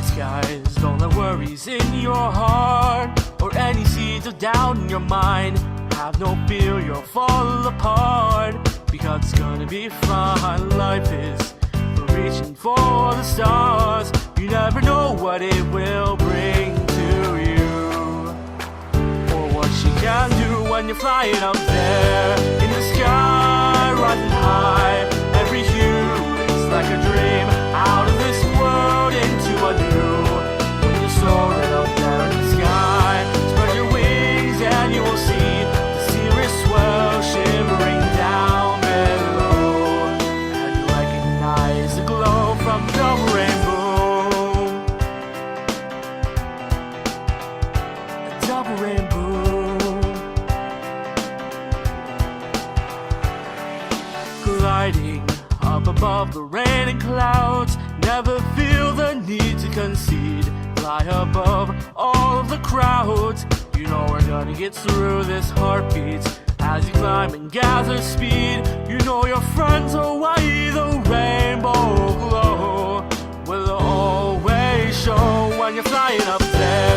night skies. Don't let worries in your heart or any seeds of doubt in your mind. Have no fear, you'll fall apart, because it's gonna be fun. Life is for reaching for the stars. You never know what it will bring to you, or what you can do when you're flying up there in the sky, rising high. Every hue is like a dream, out of this world into a new. When you're soaring up there in the sky, spread your wings and you will see the cirrus swell shimmering down below, and you recognize the glow from the rainbow. A double rainbow. Gliding up above the rain and clouds, never feel the need to concede. Fly above all of the crowds. You know we're gonna get through this heartbeat. As you climb and gather speed, you know your friends are why the rainbow glow will always show when you're flying up there